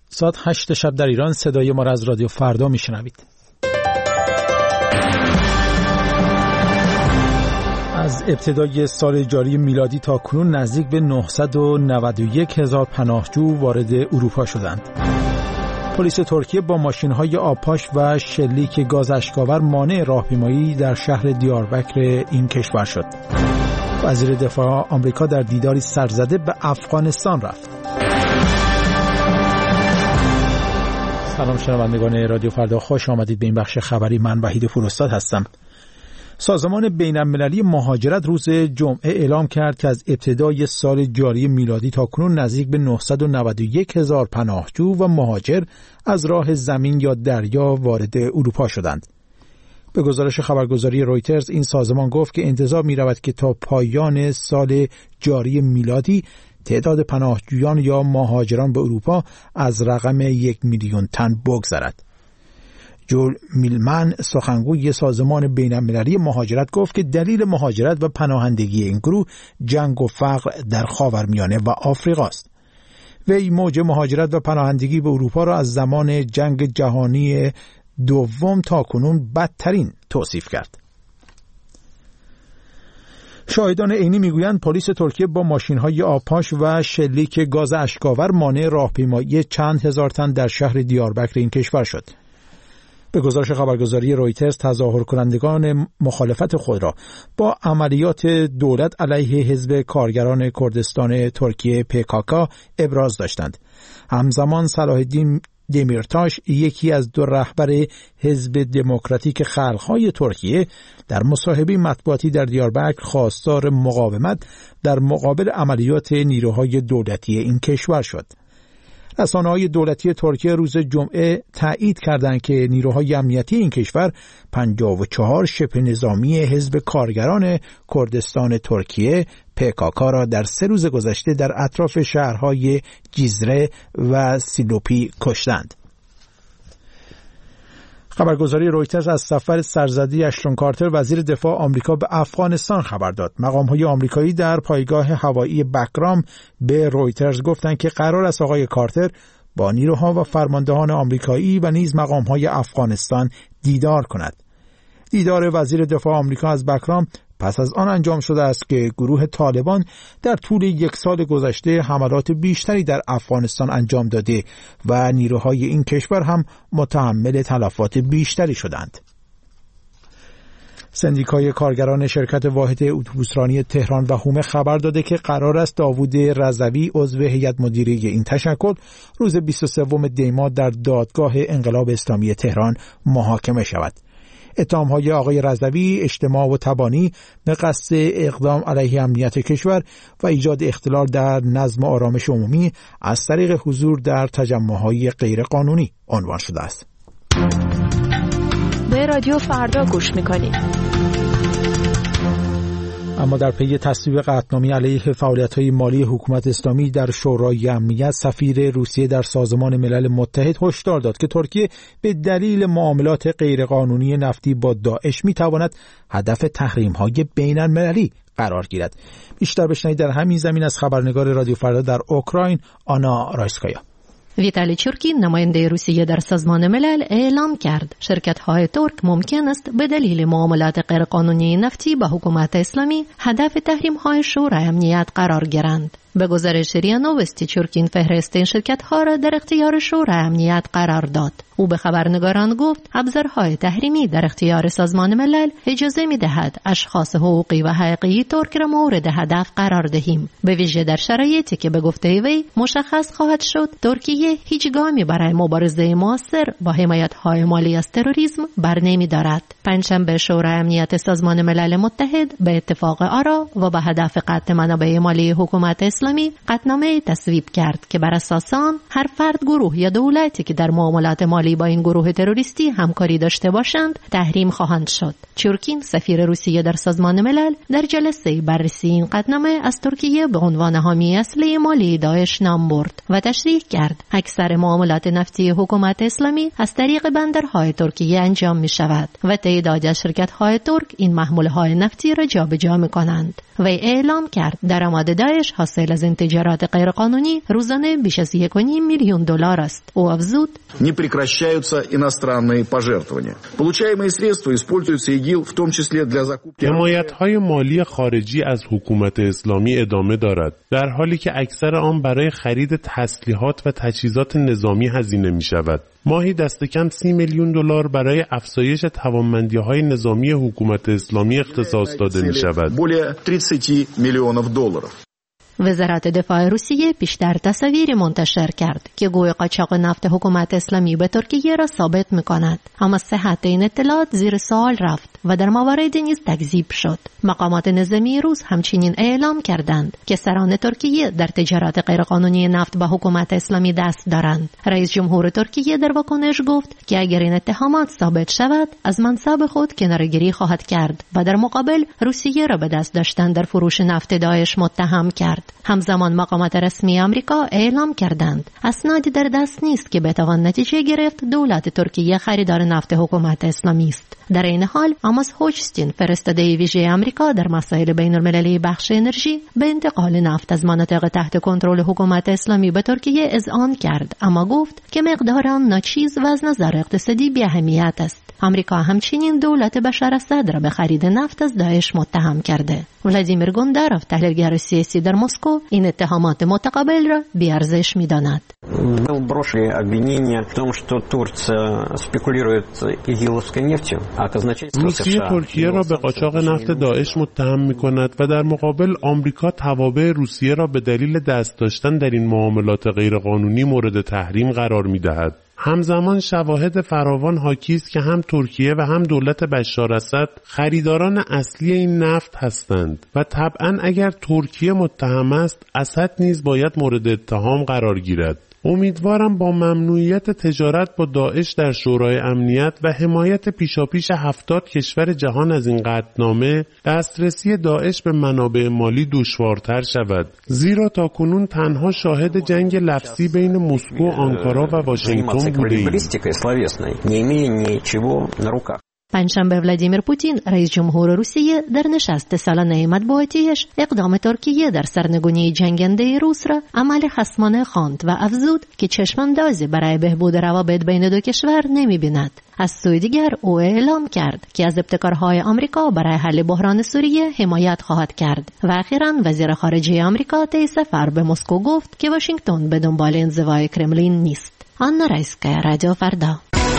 ساعت 8 شب در ایران. صدای ما را از رادیو فردا میشنوید. از ابتدای سال جاری میلادی تا کنون نزدیک به 991,000 پناهجو وارد اروپا شدند. پلیس ترکیه با ماشین‌های آبپاش و شلیک گاز اشک‌آور مانع راهپیمایی در شهر دیاربکر این کشور شد. وزیر دفاع آمریکا در دیداری سرزده به افغانستان رفت. سلام شنوندگان رادیو فردا، خوش آمدید به این بخش خبری. من وحید فروستاد هستم. سازمان بین‌المللی مهاجرت روز جمعه اعلام کرد که از ابتدای سال جاری میلادی تا کنون نزدیک به 991,000 پناهجو و مهاجر از راه زمین یا دریا وارد اروپا شدند. به گزارش خبرگزاری رویترز این سازمان گفت که انتظار می‌رود که تا پایان سال جاری میلادی تعداد پناهجویان یا مهاجران به اروپا از رقم 1,000,000 تن بگذرد. جول میلمن سخنگوی سازمان بین‌المللی مهاجرت گفت که دلیل مهاجرت و پناهندگی این گروه جنگ و فقر در خاورمیانه و آفریقا است. وی موج مهاجرت و پناهندگی به اروپا را از زمان جنگ جهانی دوم تا کنون بدترین توصیف کرد. شاهدان عینی میگویند پلیس ترکیه با ماشین‌های آبپاش و شلیک گاز اشک‌آور مانع راهپیمایی چند هزار تن در شهر دیاربکر این کشور شد. به گزارش خبرگزاری رویترز تظاهر کنندگان مخالفت خود را با عملیات دولت علیه حزب کارگران کردستان ترکیه PKK ابراز داشتند. همزمان صلاح‌الدین دمیرتاش، یکی از دو رهبر حزب دموکراتیک خلق‌های ترکیه، در مصاحبه مطبوعاتی در دیاربکر خواستار مقاومت در مقابل عملیات نیروهای دولتی این کشور شد. رسانه‌های دولتی ترکیه روز جمعه تایید کردند که نیروهای امنیتی این کشور 54 شبه نظامی حزب کارگران کردستان ترکیه PKK را در 3 روز گذشته در اطراف شهرهای جیزره و سیلوپی کشتند. خبرگزاری رویترز از سفر سرزده اشتون کارتر وزیر دفاع آمریکا به افغانستان خبر داد. مقام‌های آمریکایی در پایگاه هوایی بکرام به رویترز گفتند که قرار است آقای کارتر با نیروها و فرماندهان آمریکایی و نیز مقام‌های افغانستان دیدار کند. دیدار وزیر دفاع آمریکا از بکرام پس از آن انجام شده است که گروه طالبان در طول 1 سال گذشته حملات بیشتری در افغانستان انجام داده و نیروهای این کشور هم متحمل تلفات بیشتری شدند. سندیکای کارگران شرکت واحد اتوبوسرانی تهران و حومه خبر داده که قرار است داوود رضوی عضو هیئت مدیره این تشکل روز 23 دی‌ماه در دادگاه انقلاب اسلامی تهران محاکمه شود. اتهام‌های آقای رضوی اجتماع و تبانی به قصد اقدام علیه امنیت کشور و ایجاد اختلال در نظم و آرامش عمومی از طریق حضور در تجمع‌های غیرقانونی عنوان شده است. به رادیو فردا گوش می‌کنید. اما در پی تصویب قطعنامه علیه فعالیت‌های مالی حکومت اسلامی در شورای امنیت، سفیر روسیه در سازمان ملل متحد هشدار داد که ترکیه به دلیل معاملات غیرقانونی نفتی با داعش می‌تواند هدف تحریم‌های بین‌المللی قرار گیرد. بیشتر بشنوید در همین زمین از خبرنگار رادیو فردا در اوکراین آنا رایسکایا. ویتالی چورکین، نماینده روسیه در سازمان ملل، اعلام کرد شرکت‌های ترک ممکن است به دلیل معاملات غیرقانونی نفتی با حکومت اسلامی هدف تحریم‌های شورای امنیت قرار گیرند. به گزارش ریا نوستی، چورکین فهرست این شرکت‌ها را در اختیار شورای امنیت قرار داد. او به خبرنگاران گفت ابزارهای تحریمی در اختیار سازمان ملل اجازه می‌دهد اشخاص حقوقی و حقیقی ترک را مورد هدف قرار دهیم، به ویژه در شرایطی که به گفته وی مشخص خواهد شد ترکیه هیچ گامی برای مبارزه مؤثر با حمایت‌های مالی از تروریسم برنمی‌دارد. پنجشنبه شورای امنیت سازمان ملل متحد به اتفاق آرا و به هدف قطع منابع مالی حکومت اسلامی قطعنامه تصویب کرد که بر اساس آن هر فرد، گروه یا دولتی که در معاملات مالی با این گروه تروریستی همکاری داشته باشند تحریم خواهند شد. چورکین، سفیر روسیه در سازمان ملل، در جلسه بررسی این قطعنامه از ترکیه به عنوان حامی اصلی مالی داعش نام برد و تشریح کرد اکثر معاملات نفتی حکومت اسلامی از طریق بندرهای ترکیه انجام می شود و تعدادی از شرکت‌های ترک این محموله‌های نفتی را جابجا می‌کنند. و اعلام کرد درآمد داعش حاصل از این تجارت غیرقانونی روزانه بیش از 1.5 میلیون دلار است. او افزود: Не прекращаются иностранные пожертвования. Получаемые средства используются ИГИЛ в том числе для закупки. حمایت‌های مالی خارجی از حکومت اسلامی ادامه دارد، در حالی که اکثر آن برای خرید تسلیحات و تجهیزات نظامی هزینه می‌شود. ماهی دست کم 30 میلیون دلار برای افزایش توانمندی‌های نظامی حکومت اسلامی اختصاص داده می‌شود. Более 30 миллионов долларов. وزارت دفاع روسیه پیشتر تصاویری منتشر کرد که گویا قاچاق نفت حکومت اسلامی به ترکیه را ثابت می‌کند، اما صحت این اطلاعات زیر سوال رفت و در مواردی نیز تکذیب شد. مقامات نظامی روس همچنین اعلام کردند که سران ترکیه در تجارت غیرقانونی نفت با حکومت اسلامی دست دارند. رئیس جمهور ترکیه در واکنش گفت که اگر این اتهامات ثابت شود از منصب خود کناره‌گیری خواهد کرد و در مقابل روسیه را به دست داشتن در فروش نفت داعش متهم کرد. همزمان مقامات رسمی آمریکا اعلام کردند اسنادی در دست نیست که بتوان نتیجه گرفت دولت ترکیه خریدار نفت حکومت اسلامی است. در این حال آماس هوچستین فرستاده ویژه آمریکا در مسائل بین‌المللی بخش انرژی به انتقال نفت از مناطق تحت کنترل حکومت اسلامی به ترکیه اذعان کرد، اما گفت که مقدار آن ناچیز و از نظر اقتصادی بی‌اهمیت است. آمریکا همچنین دولت بشار اسد را به خرید نفت از داعش متهم کرده. ولادیمیر گونداروف تحلیلگر سیاسی در مسکو این اتهامات متقابل را بی‌ارزش می‌داند. Было брошено обвинение в том, что Турция спекулирует игиловской нефтью, а казначейство روسیه ترکیه را به قاچاق نفت داعش متهم می‌کند و در مقابل آمریکا توابع روسیه را به دلیل دست داشتن در این معاملات غیرقانونی مورد تحریم قرار می‌دهد. همزمان شواهد فراوان حاکی است که هم ترکیه و هم دولت بشار اسد خریداران اصلی این نفت هستند و طبعا اگر ترکیه متهم است، اسد نیز باید مورد اتهام قرار گیرد. امیدوارم با ممنوعیت تجارت با داعش در شورای امنیت و حمایت پیشاپیش 70 کشور جهان از این قطعنامه دسترسی داعش به منابع مالی دشوارتر شود، زیرا تاکنون تنها شاهد جنگ لفظی بین مسکو، آنکارا و واشنگتن بوده‌ایم. پنجشنبه ولادیمیر پوتین رئیس جمهور روسیه در نشست سالانه مطبوعاتیش اقدام ترکیه در سرنگونی جنگنده روس را عمل خصمانه خواند و افزود که چشماندازی برای بهبود روابط بین دو کشور نمی‌بیند. از سوی دیگر او اعلام کرد که از ابتکارهای آمریکا برای حل بحران سوریه حمایت خواهد کرد و اخیراً وزیر خارجه آمریکا طی سفر به مسکو گفت که واشنگتن به دنبال انزوای کرملین نیست. آنا رایسکایا، رادیو فردا.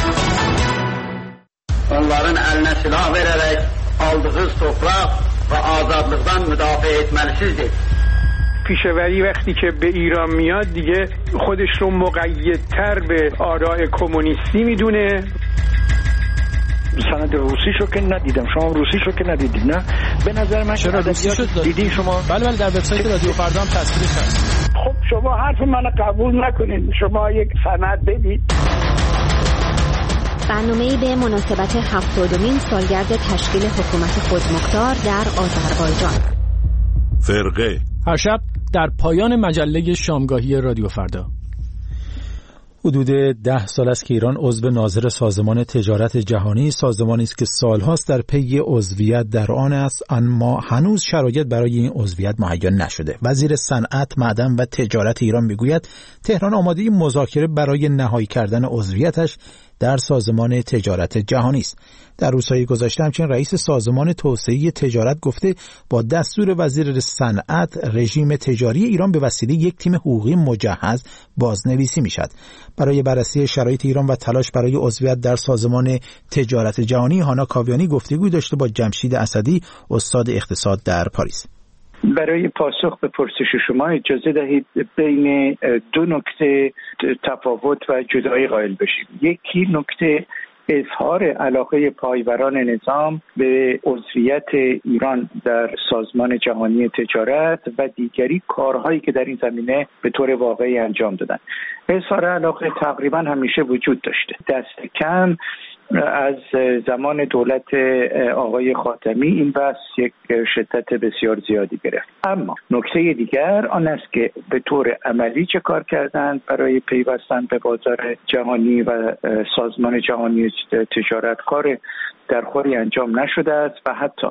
Onların eline silah vererek aldığı toprak ve azadlıktan müdafaa etmelisizdir. پیشوری وقتی که به ایران میاد دیگه خودش رو مقیدتر به آراء کمونیستی میدونه. سند روسیشو که ندیدم، شما روسیشو که ندیدید؟ نه به نظر من چرا روسیشو دیدین شما؟ بله در وبسایت رادیو فردا هم تصویرش هست. خب شما حرف منو قبول نکنید، شما یک سند بدید. برنامه‌ای به مناسبت 70مین سالگرد تشکیل حکومت خودمختار در آذربایجان. فرقه هر شب در پایان مجله شامگاهی رادیو فردا. حدود 10 سال است که ایران عضو ناظر سازمان تجارت جهانی، سازمانی است که سالهاست در پی عضویت در آن است، اما هنوز شرایط برای این عضویت مهیا نشده. وزیر صنعت، معدن و تجارت ایران میگوید تهران آماده مذاکره برای نهایی کردن عضویتش در سازمان تجارت جهانی است. در روزهای گذشته همچنین رئیس سازمان توسعه تجارت گفته با دستور وزیر صنعت رژیم تجاری ایران به وسیله یک تیم حقوقی مجهز بازنویسی میشد. برای بررسی شرایط ایران و تلاش برای عضویت در سازمان تجارت جهانی، هانا کاویانی گفتگوی داشته با جمشید اسدی، استاد اقتصاد در پاریس. برای پاسخ به پرسش شما اجازه دهید بین دو نکته تفاوت و جدایی قائل بشیم. یکی نکته اظهار علاقه پایوران نظام به عضویت ایران در سازمان جهانی تجارت و دیگری کارهایی که در این زمینه به طور واقعی انجام دادن. اظهار علاقه تقریبا همیشه وجود داشته. دست کم از زمان دولت آقای خاتمی این بحث یک شدت بسیار زیادی گرفت. اما نکته دیگر آن است که به طور عملی چه کار کردند برای پیوستن به بازار جهانی و سازمان جهانی تجارت کار درخوری انجام نشده است و حتی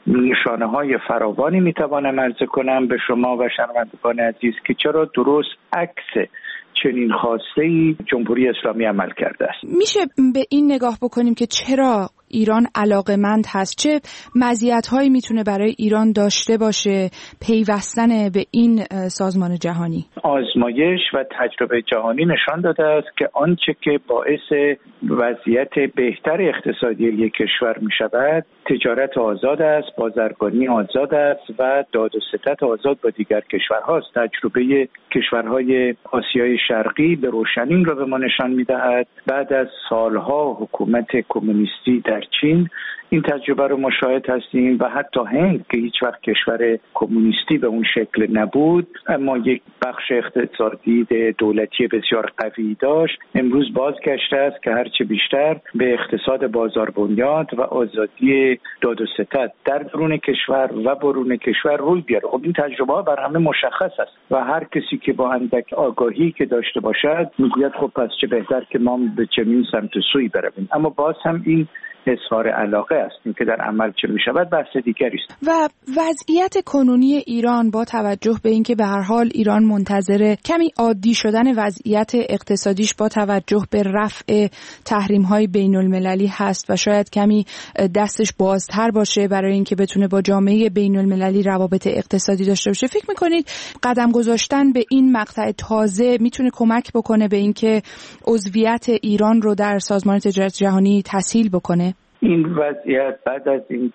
نشانه‌های فراوانی میتوانم عرض کنم به شما و شنوندگان عزیز که چرا درست عکس چنین خواسته‌ای جمهوری اسلامی عمل کرده است. میشه به این نگاه بکنیم که چرا ایران علاقه‌مند هست، چه مزیت‌هایی میتونه برای ایران داشته باشه پیوستن به این سازمان جهانی؟ آزمایش و تجربه جهانی نشان داده است که آنچه که باعث وضعیت بهتر اقتصادی یک کشور می‌شود تجارت آزاد است، بازرگانی آزاد است و داد و ستد آزاد با دیگر کشورهاست. تجربه کشورهای آسیای شرقی به روشنی را به ما نشان می‌دهد. بعد از سالها حکومت کمونیستی در چین این تجربه رو مشاهد هستیم و حتی هند که هیچ وقت کشور کمونیستی به اون شکل نبود اما یک بخش اقتصادی دولتی بسیار قوی داشت، امروز بازگشته است که هرچه بیشتر به اقتصاد بازار بنیاد و آزادی داد و ستد در درون کشور و برون کشور روی بیاره. خب این تجربه ها بر همه مشخص است و هر کسی که با اندک آگاهی که داشته باشد میگوید خب پس چه بهتر که ما به چنین سمت سوی برویم. اما باز هم این اظهار علاقه است که در عمل چه می‌شود بحث دیگری است. و وضعیت کنونی ایران با توجه به اینکه به هر حال ایران منتظر کمی عادی شدن وضعیت اقتصادیش با توجه به رفع تحریم‌های بین‌المللی هست و شاید کمی دستش بازتر باشه برای اینکه بتونه با جامعه بین‌المللی روابط اقتصادی داشته باشه، فکر می‌کنید قدم گذاشتن به این مقطع تازه میتونه کمک بکنه به اینکه عضویت ایران رو در سازمان تجارت جهانی تسهیل بکنه؟ این وضعیت بعد از این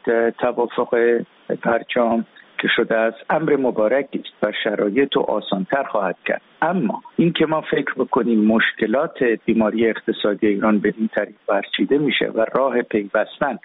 توافق پرچم که شده است امر مبارکی است و شرایط رو آسانتر خواهد کرد. اما این که ما فکر بکنیم مشکلات بیماری اقتصادی ایران به این طریق برچیده میشه و راه پیوستن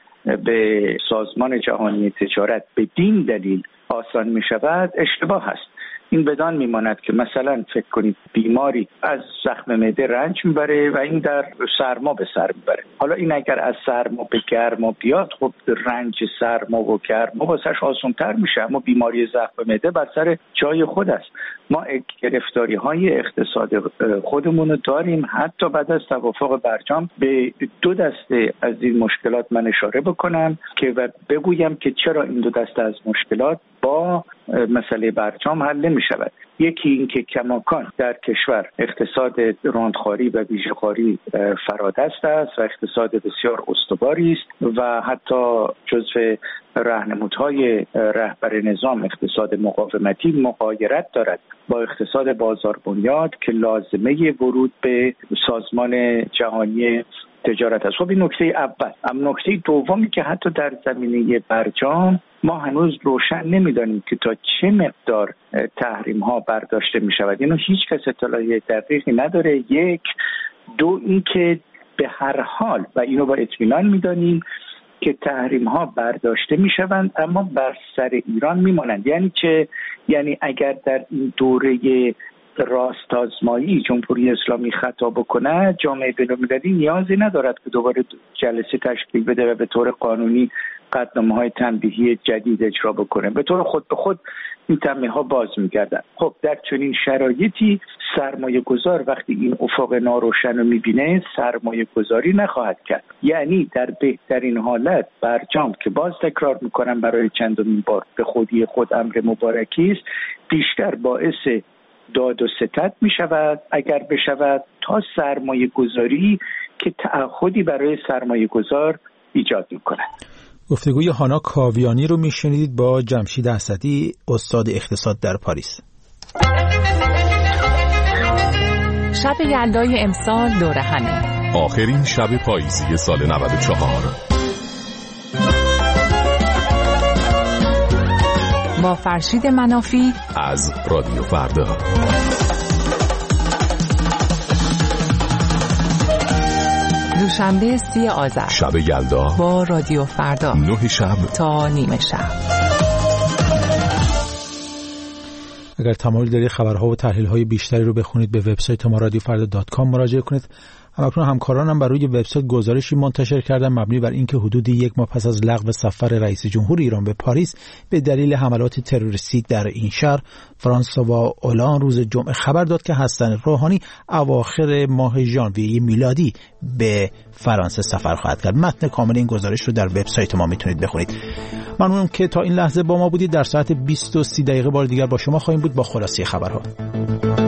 به سازمان جهانی تجارت به این دلیل آسان میشود اشتباه است. این بدان میماند که مثلا فکر کنید بیماری از زخم معده رنج میبره و این در سرما به سر میبره. حالا این اگر از سرما به گرما بیاد خب رنج سرما و گرما واسش آسان‌تر میشه، اما بیماری زخم معده بر سر جای خود است. ما گرفتاری های اقتصاد خودمون رو داریم. حتی بعد از توافق برجام به دو دسته از این مشکلات من اشاره بکنم که و بگویم که چرا این دو دسته از مشکلات با مسئله برجام حل نمی شود. یکی این که کماکان در کشور اقتصاد راندخواری و ویژه‌خواری فرادست است و اقتصاد بسیار استواری است و حتی جزو راهنمودهای رهبر نظام اقتصاد مقاومتی مغایرت دارد با اقتصاد بازار بنیاد که لازمه ورود به سازمان جهانی تجارت است. خب این نکته اول. اما نکته دومی که حتی در زمینه برجام ما هنوز روشن نمیدانیم که تا چه مقدار تحریم ها برداشته می شود. اینو هیچ کس اطلاعی دقیقی نداره. یک، دو، این که به هر حال و اینو با اطمینان میدانیم که تحریم ها برداشته می شوند اما بر سر ایران می مانند. یعنی چه؟ یعنی اگر در این دوره راست آزمایی جمهوری اسلامی خطا بکنه جامعه بین‌المللی نیازی ندارد که دوباره جلسه تشکیل بده و به طور قانونی قطعنامه‌های تنبیهی جدید اجرا بکنه. به طور خود به خود این تنبیه‌ها باز می‌گردن. خب در چنین شرایطی سرمایه‌گذار وقتی این افق ناروشن رو می‌بینه سرمایه‌گذاری نخواهد کرد. یعنی در بهترین حالت برجام که باز تکرار می‌کنم برای چندمین بار به خودی خود امر مبارکی است، بیشتر باعث داد و ستد می شود اگر بشود تا سرمایه گذاری که تعهدی برای سرمایه گذار ایجاد می کند. گفتگوی هانا کاویانی رو می شنیدید با جمشید اسدی، استاد اقتصاد در پاریس. شب یلدای امسال دور همه، آخرین شب پاییزی سال 94 با فرشید منافی از رادیو فردا. دوشنبه 30 آذر شب یلدا با رادیو فردا 9 شب تا نیمه شب. اگر تمایل دارید خبرها و تحلیل‌های بیشتری رو بخونید به وبسایت ما رادیوفردا.com مراجعه کنید. همکنون همکارانم بر روی وبسایت گزارشی منتشر کردن مبنی بر اینکه حدود 1 ماه پس از لغو سفر رئیس جمهور ایران به پاریس به دلیل حملات تروریستی در این شهر، فرانسوا اولان روز جمعه خبر داد که حسن روحانی اواخر ماه ژانویه میلادی به فرانسه سفر خواهد کرد. متن کامل این گزارش رو در وبسایت ما میتونید بخونید. ممنونم که تا این لحظه با ما بودید. در ساعت 20:30 بار دیگر با شما خواهیم بود با خلاصه خبرها.